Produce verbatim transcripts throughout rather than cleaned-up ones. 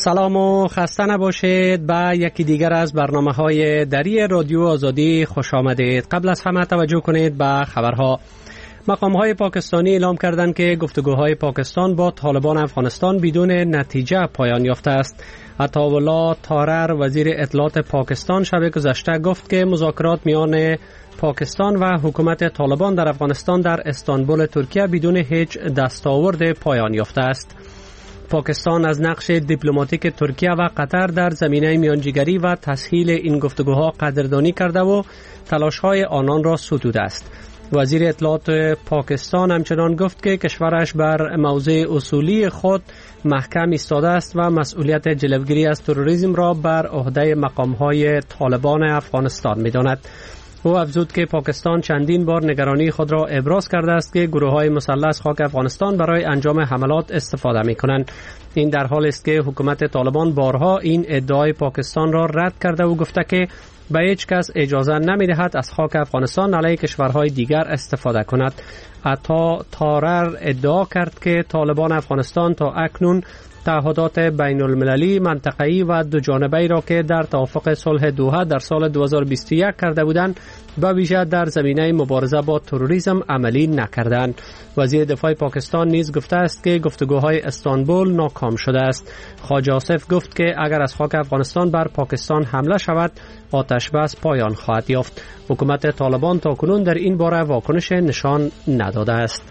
سلام و خسته نباشید. به یکی دیگر از برنامه‌های دری رادیو آزادی خوش آمدید. قبل از همه توجه کنید به خبرها. مقام‌های پاکستانی اعلام کردند که گفتگوهای پاکستان با طالبان افغانستان بدون نتیجه پایان یافته است. عطاالله طارر وزیر اطلاعات پاکستان شب گذشته گفت که مذاکرات میان پاکستان و حکومت طالبان در افغانستان در استانبول ترکیه بدون هیچ دستاورد پایان یافته است. پاکستان از نقش دیپلماتیک ترکیه و قطر در زمینه میانجیگری و تسهیل این گفتگوها قدردانی کرده و تلاش‌های آنان را ستوده است. وزیر اطلاعات پاکستان همچنان گفت که کشورش بر موضع اصولی خود محکم ایستاده است و مسئولیت جلوگیری از تروریسم را بر عهده مقام‌های طالبان افغانستان می‌داند. او افزود که پاکستان چندین بار نگرانی خود را ابراز کرده است که گروه‌های مسلح از خاک افغانستان برای انجام حملات استفاده می‌کنند. این در حالی است که حکومت طالبان بارها این ادعای پاکستان را رد کرده و گفته که به هیچ کس اجازه نمی‌دهد از خاک افغانستان علیه کشورهای دیگر استفاده کند. عطا طارر ادعا کرد که طالبان افغانستان تا اکنون تعهدات بین المللی، منطقه‌ای و دو جانبه‌ای را که در توافق صلح دوحه در سال دو هزار و بیست و یک کرده بودند، به ویژه در زمینه مبارزه با تروریسم عملی نکردند. وزیر دفاع پاکستان نیز گفته است که گفتگوهای استانبول ناکام شده است. خواجه آصف گفت که اگر از خاک افغانستان بر پاکستان حمله شود، آتش بس پایان خواهد یافت. حکومت طالبان تاکنون در این باره واکنش نشان نداده است.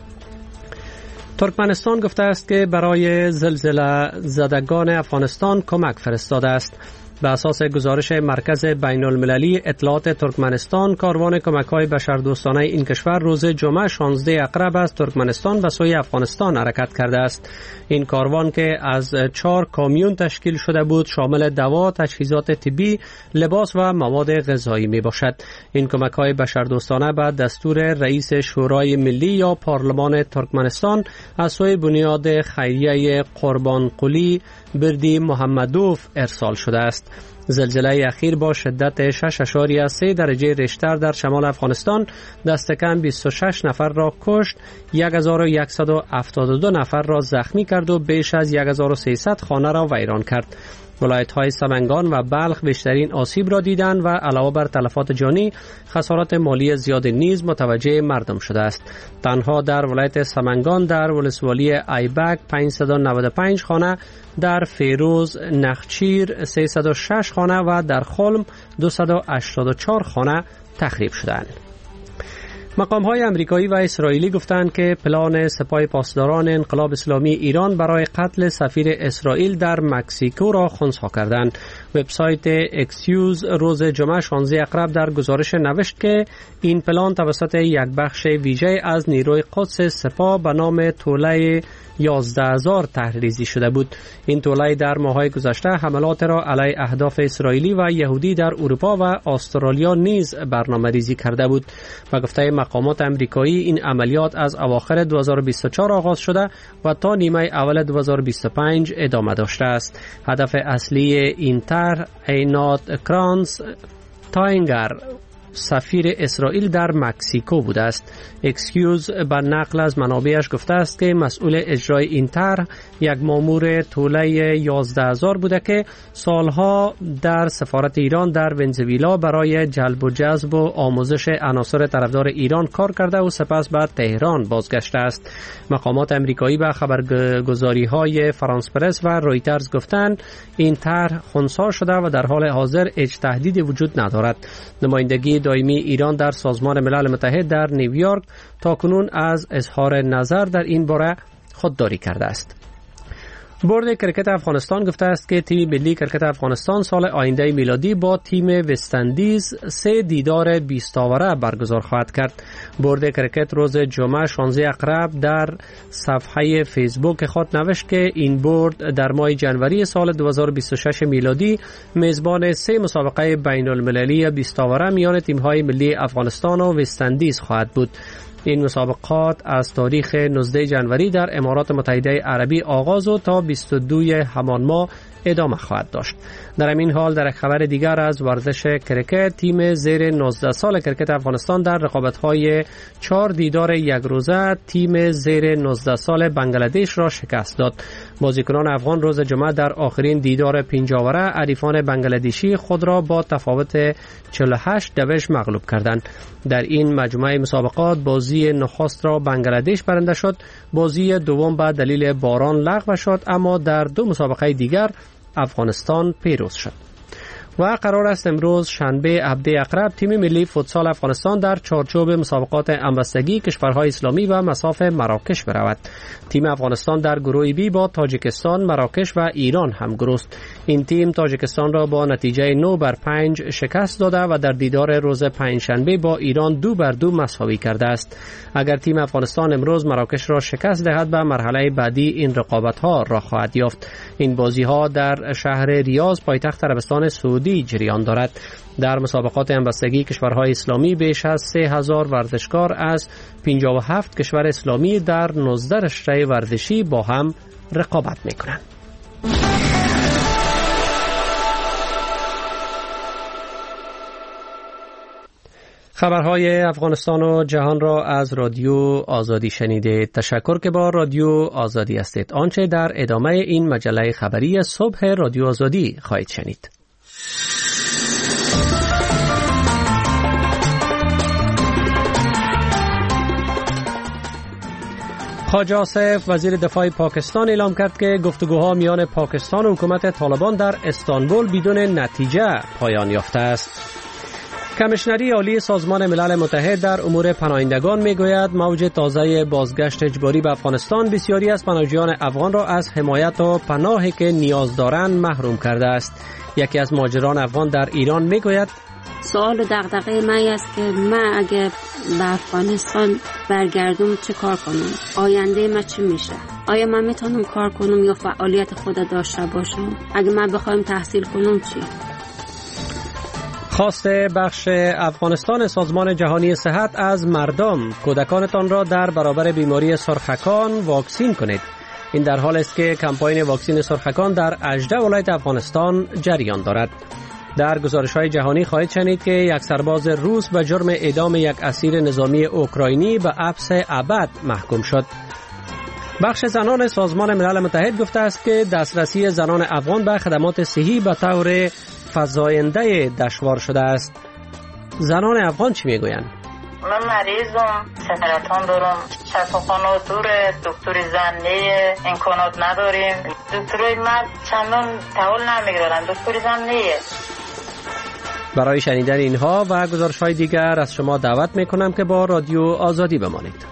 ترکمنستان گفته است که برای زلزله زدگان افغانستان کمک فرستاده است. به اساس گزارش مرکز بین المللی اطلاعات ترکمنستان، کاروان کمک‌های بشردوستانه این کشور روز جمعه شانزده اقرب از ترکمنستان به سوی افغانستان حرکت کرده است. این کاروان که از چهار کامیون تشکیل شده بود، شامل دوا، تجهیزات طبی، لباس و مواد غذایی می باشد. این کمک‌های بشردوستانه به دستور رئیس شورای ملی یا پارلمان ترکمنستان از سوی بنیاد خیریه قربانقلی بردی محمدوف ارسال شده است. زلزله اخیر با شدت شش ممیز سه درجه ریشتر در شمال افغانستان دست کم بیست و شش نفر را کشت، هزار و صد و هفتاد و دو نفر را زخمی کرد و بیش از هزار و سیصد خانه را ویران کرد. ولایت‌های سمنگان و بلخ بیشترین آسیب را دیدند و علاوه بر تلفات جانی، خسارات مالی زیاد نیز متوجه مردم شده است. تنها در ولایت سمنگان در ولسوالی ایبک پانصد و نود و پنج خانه، در فیروز نخچیر سیصد و شش خانه و در خلم دویست و هشتاد و چهار خانه تخریب شدند. مقام‌های امریکایی و اسرائیلی گفتند که پلان سپاه پاسداران انقلاب اسلامی ایران برای قتل سفیر اسرائیل در مکزیکو را خنثی کردند. وبسایت اکسیوز روز جمعه شانزده اقرب در گزارش نوشت که این پلان توسط یک بخش ویژه از نیروی قدس سپاه به نام توله یازده هزار تحریزی شده بود. این توله در ماه‌های گذشته حملات را علیه اهداف اسرائیلی و یهودی در اروپا و استرالیا نیز برنامه‌ریزی کرده بود. به گفته مقامات امریکایی، این عملیات از اواخر دو هزار و بیست و چهار آغاز شده و تا نیمه اول دو هزار و بیست و پنج ادامه داشته است. هدف اصلی این طرح عینات کرانس تاینگر سفیر اسرائیل در مکزیکو بوده است. اکسکیوز بر نقل از منابعش گفته است که مسئول اجرای این طرح یک مامور توله یازده هزار بوده که سالها در سفارت ایران در ونزویلا برای جلب و جذب و آموزش عناصر طرفدار ایران کار کرده و سپس به تهران بازگشته است. مقامات امریکایی به خبرگزاری‌های فرانس پرس و رویترز گفتند این طرح خنثی شده و در حال حاضر هیچ تهدیدی وجود ندارد. نمایندگی دائمی ایران در سازمان ملل متحد در نیویورک تاکنون از اظهار نظر در این باره خودداری کرده است. بورد کرکت افغانستان گفته است که تیم ملی کرکت افغانستان سال آینده میلادی با تیم وستندیز سه دیدار بیست آوره برگزار خواهد کرد. بورد کرکت روز جمعه شانزده اقرب در صفحه فیسبوک خود نوشت که این بورد در ماه جنوری سال دو هزار و بیست و شش میلادی میزبان سه مسابقه بین المللی بیست آوره میان تیم‌های ملی افغانستان و وستندیز خواهد بود. این مسابقات از تاریخ نوزده جنوری در امارات متحده عربی آغاز و تا بیست و دو همان ماه ادامه خواهد داشت. در این حال در خبر دیگر از ورزش کرکت، تیم زیر نوزده سال کرکت افغانستان در رقابت‌های چهار دیدار یک روزه تیم زیر نوزده سال بنگلادش را شکست داد. بازیکنان افغان روز جمعه در آخرین دیدار پنجاوره حریفان بنگلادشی خود را با تفاوت چهل و هشت دویست مغلوب کردند. در این مجموعه مسابقات بازی نخست را بنگلادش برنده شد، بازی دوم به دلیل باران لغو شد، اما در دو مسابقه دیگر افغانستان پیروز شد. و قرار است امروز شنبه هفده اقرب تیم ملی فوتسال افغانستان در چارچوب مسابقات همبستگی کشورهای اسلامی و مصاف مراکش برود. تیم افغانستان در گروه بی با تاجیکستان، مراکش و ایران همگروه است. این تیم تاجیکستان را با نتیجه نه بر پنج شکست داده و در دیدار روز پنجشنبه با ایران دو بر دو مساوی کرده است. اگر تیم افغانستان امروز مراکش را شکست دهد به مرحله بعدی این رقابت‌ها را خواهد یافت. این بازی‌ها در شهر ریاض پایتخت عربستان سعودی جریان دارد. در مسابقات همبستگی کشورهای اسلامی بیش از سه هزار ورزشکار از پنجاه و هفت کشور اسلامی در نوزده رشته ورزشی با هم رقابت می‌کنند. خبرهای افغانستان و جهان را از رادیو آزادی شنیده. تشکر که با رادیو آزادی هستید. آنچه در ادامه این مجله خبری صبح رادیو آزادی خواهید شنید. خواجه آصف وزیر دفاع پاکستان اعلام کرد که گفتگوها میان پاکستان و حکومت طالبان در استانبول بدون نتیجه پایان یافته است. کمیشنری عالی سازمان ملل متحد در امور پناهندگان میگوید موج تازه بازگشت اجباری به افغانستان بسیاری از پناهجویان افغان را از حمایت و پناهی که نیاز دارند محروم کرده است. یکی از مهاجران افغان در ایران میگوید سوال و دغدغه من است که من اگه به افغانستان برگردم چه کار کنم؟ آینده من چی میشه؟ آیا من میتونم کار کنم یا فعالیت خود داشته باشم؟ اگه من بخوایم تحصیل کنم چی؟ خواست بخش افغانستان سازمان جهانی صحت از مردم کودکانتان را در برابر بیماری سرخکان واکسین کنید. این در حال است که کمپاین واکسین سرخکان در هجده ولایت افغانستان جریان دارد. در گزارش‌های جهانی خواهید شنید که یک سرباز روس به جرم اعدام یک اسیر نظامی اوکراینی به حبس ابد محکوم شد. بخش زنان سازمان ملل متحد گفته است که دسترسی زنان افغان به خدمات صحی به طور فزاینده دشوار شده است. زنان افغان چی میگویند؟ من مریضم، سرطان دارم، شفاخانه دوره، دکتر زن نیه، امکانات نداریم. دکترای مرد چندان تحول نمیگیرن، دکتر زن نیه. برای شنیدن اینها و گزارش‌های دیگر از شما دعوت میکنم که با رادیو آزادی بمانید.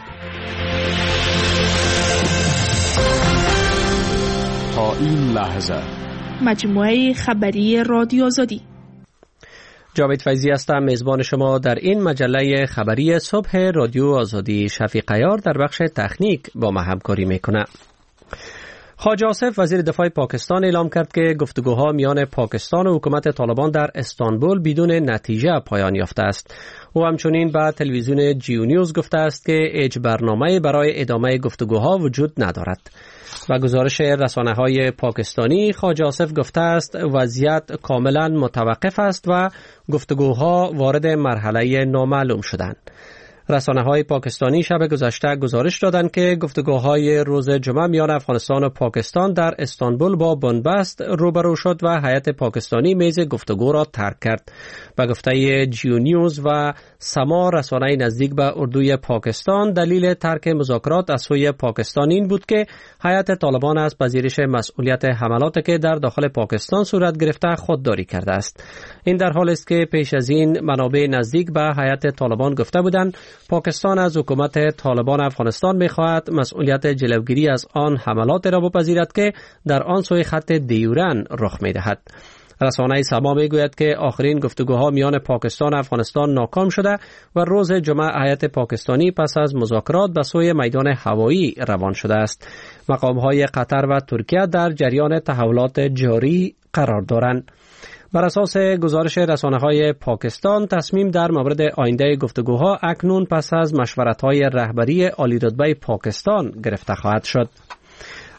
تا این لحظه مجموعه خبری رادیو آزادی. جاوید فیضی هستم، میزبان شما در این مجله خبری صبح رادیو آزادی. شفیق عیار در بخش تکنیک با ما همکاری میکنه. خواجه آصف وزیر دفاع پاکستان اعلام کرد که گفتگوها میان پاکستان و حکومت طالبان در استانبول بدون نتیجه پایان یافته است. او همچنین به تلویزیون جیو نیوز گفته است که هیچ برنامه برای ادامه گفتگوها وجود ندارد. و گزارش رسانه‌های پاکستانی، خواجه آصف گفته است وضعیت کاملا متوقف است و گفتگوها وارد مرحله نامعلوم شدند. رسانه‌های پاکستانی شب گذشته گزارش دادند که گفتگوهای روز جمعه میان افغانستان و پاکستان در استانبول با بنبست روبرو شد و هیئت پاکستانی میز گفتگو را ترک کرد. به گفته جیو نیوز و سما رسانه نزدیک به اردوی پاکستان، دلیل ترک مذاکرات از سوی پاکستان این بود که هیئت طالبان از پذیرش مسئولیت حملاتی که در داخل پاکستان صورت گرفته خودداری کرده است. این در حالی است که پیش از این منابع نزدیک به هیئت طالبان گفته بودند پاکستان از حکومت طالبان افغانستان می‌خواهد مسئولیت جلوگیری از آن حملات را بپذیرد که در آن سوی خط دیورن رخ می‌دهد. رسانه سما میگوید که آخرین گفتگوها میان پاکستان و افغانستان ناکام شده و روز جمعه هیئت پاکستانی پس از مذاکرات به سوی میدان هوایی روان شده است. مقام‌های قطر و ترکیه در جریان تحولات جاری قرار دارند. بر اساس گزارش رسانه‌های پاکستان، تصمیم در مورد آینده گفتگوها اکنون پس از مشورت‌های رهبری عالی‌رتبه پاکستان گرفته خواهد شد.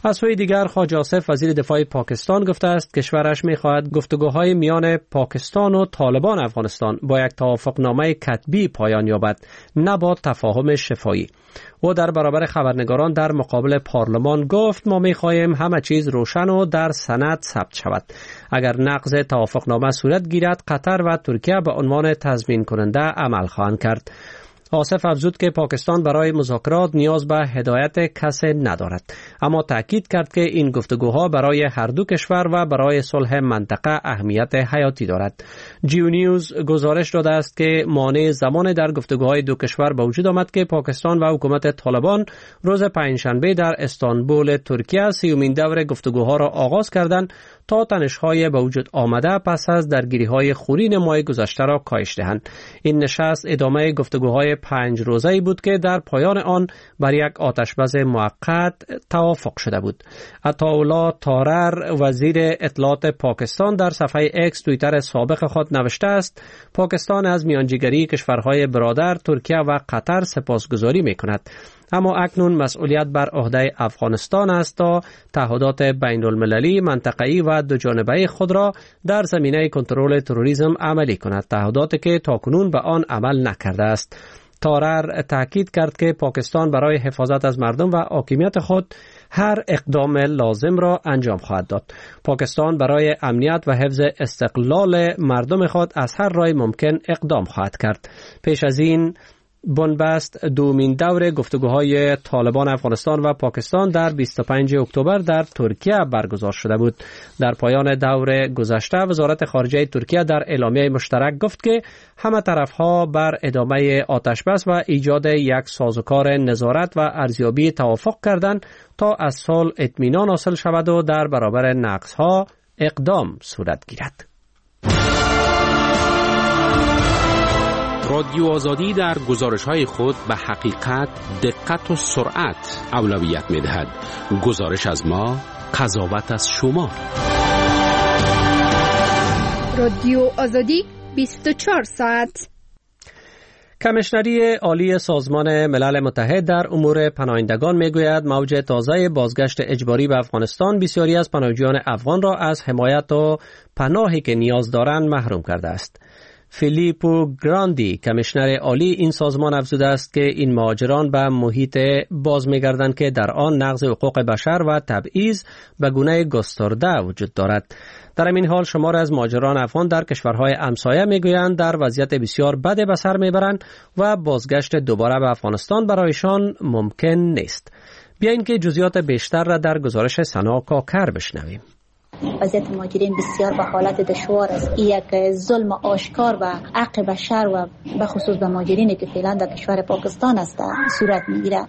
از سوی دیگر خواجه آصف وزیر دفاع پاکستان گفته است کشورش می‌خواهد گفتگوهای میان پاکستان و طالبان افغانستان با یک توافقنامه کتبی پایان یابد، نه با تفاهم شفاهی. او در برابر خبرنگاران در مقابل پارلمان گفت ما می‌خواهیم همه چیز روشن و در سند ثبت شود. اگر نقض توافقنامه صورت گیرد، قطر و ترکیه به عنوان تضمین کننده عمل خواهند کرد. آصف افزود که پاکستان برای مذاکرات نیاز به هدایت کسی ندارد، اما تأکید کرد که این گفتگوها برای هر دو کشور و برای صلح منطقه اهمیت حیاتی دارد. جیو نیوز گزارش داده است که مانع زمان در گفتگوهای دو کشور به وجود آمد که پاکستان و حکومت طالبان روز پنجشنبه در استانبول ترکیه سیومین دور گفتگوها را آغاز کردند تا تنش‌های به وجود آمده پس از درگیری‌های خونین ماه گذشته را کاهش دهند. این نشست ادامه گفتگوهای پنج روزه‌ای بود که در پایان آن بر یک آتش‌بس موقت توافق شده بود. عطاالله طارر وزیر اطلاعات پاکستان در صفحه اکس توییتر سابق خود نوشته است پاکستان از میانجیگری کشورهای برادر ترکیه و قطر سپاسگزاری می‌کند، اما اکنون مسئولیت بر عهده افغانستان است تا تعهدات بین المللی، منطقه‌ای و دو جانبه خود را در زمینه کنترل تروریسم عملی کند، تعهداتی که تاکنون به آن عمل نکرده است. طارر تاکید کرد که پاکستان برای حفاظت از مردم و حاکمیت خود هر اقدام لازم را انجام خواهد داد. پاکستان برای امنیت و حفظ استقلال مردم خود از هر راه ممکن اقدام خواهد کرد. پیش از این بنبست دومین دور گفتگوهای طالبان افغانستان و پاکستان در بیست و پنجم اکتبر در ترکیه برگزار شده بود. در پایان دور گذشته وزارت خارجه ترکیه در اعلامیه مشترک گفت که همه طرفها بر ادامه آتشبس و ایجاد یک سازوکار نظارت و ارزیابی توافق کردند تا از صلح اطمینان حاصل شود و در برابر نقصها اقدام صورت گیرد. رادیو آزادی در گزارش‌های خود به حقیقت، دقت و سرعت اولویت می‌دهد. گزارش از ما، قضاوت از شما. رادیو آزادی بیست و چهار ساعت. کمیشنری عالی سازمان ملل متحد در امور پناهندگان میگوید موج تازه بازگشت اجباری به افغانستان بسیاری از پناهجویان افغان را از حمایت و پناهی که نیاز دارند محروم کرده است. فیلیپو گراندی کمیشنر عالی این سازمان افزوده است که این مهاجران به محیط باز می‌گردند که در آن نقض حقوق بشر و تبعیض به گونه گسترده وجود دارد. در این حال شمار از مهاجران افغان در کشورهای همسایه میگویند در وضعیت بسیار بد به سر میبرند و بازگشت دوباره به افغانستان برایشان ممکن نیست. بیایید که جزئیات بیشتر را در گزارش سنا کاکر بشنویم. وضعیت مهاجرین بسیار به حالت دشوار است. یک ظلم آشکار و حق بشر و به خصوص به مهاجرینی که فعلا در کشور پاکستان است صورت میگیرد.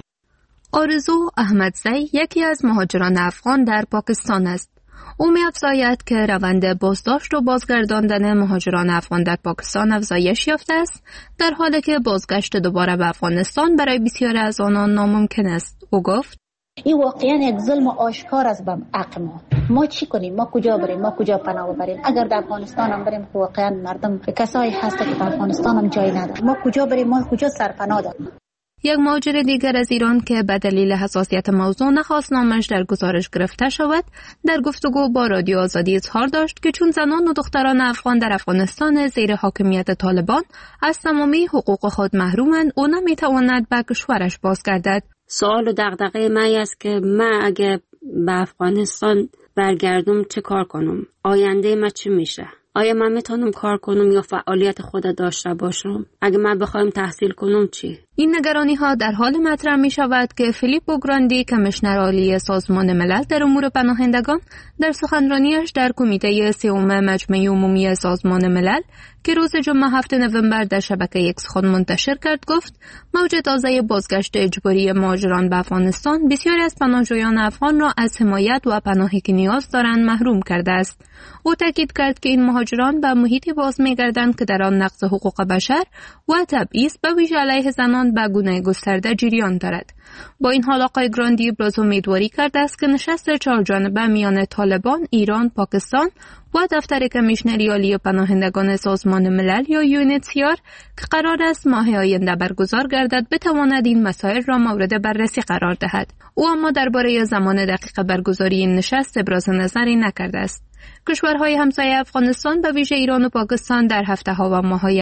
آرزو احمدزی یکی از مهاجران افغان در پاکستان است. او می‌افزاید که روند بازداشت و بازگرداندن مهاجران افغان در پاکستان افزایش یافته است، در حالی که بازگشت دوباره به افغانستان برای بسیاری از آنان ناممکن است. او گفت: این واقعا یک ظلم آشکار است به حق ما. ما چی کنیم؟ ما کجا بریم؟ ما کجا پناه ببریم؟ اگر در افغانستان هم بریم واقعا مردم کسایی هست که در افغانستان هم جای ندارن. ما کجا بریم؟ ما کجا سرپناه داریم؟ یک مهاجر دیگر از ایران که به دلیل حساسیت موضوع نخواست نامش در گزارش گرفته شود، در گفتگو با رادیو آزادی اظهار داشت که چون زنان و دختران افغان در افغانستان زیر حاکمیت طالبان از تمامی حقوق خود محرومند، او نمیتواند به کشورش بازگردد. سوال و دغدغه من است که من اگه به افغانستان برگردم چه کار کنم؟ آینده من چی میشه؟ آیا من میتونم کار کنم یا فعالیت خود داشته باشم؟ اگه من بخوایم تحصیل کنم چی؟ این نگرانی ها در حال مطرح می شود که فیلیپو گراندی کمیشنر عالی سازمان ملل در امور پناهندگان در سخنرانیش در کمیته سوم مجمع عمومی سازمان ملل که روز جمعه هفتم نوامبر در شبکه ایکس خود منتشر کرد گفت موج تازه بازگشت اجباری مهاجران به افغانستان بسیاری از پناهجویان افغان را از حمایت و پناهی که نیاز دارند محروم کرده است. او تاکید کرد که این مهاجران به محیطی باز می‌گردند که در آن نقض حقوق بشر و تبعیض به ویژه علیه زنان آن به گونه گسترده جریان دارد. با این حال آقای گراندی ابراز امیدواری کرده است که نشست چهارجانبه میان طالبان، ایران، پاکستان و دفتر کمیشنری عالی پناهندگان سازمان ملل یا یو ان اچ سی آر که قرار است ماه آینده برگزار گردد بتواند این مسائل را مورد بررسی قرار دهد. او اما درباره زمان دقیق برگزاری این نشست ابراز نظری نکرده است. کشورهای همسایه افغانستان به ویژه ایران و پاکستان در هفته‌ها و ماه‌های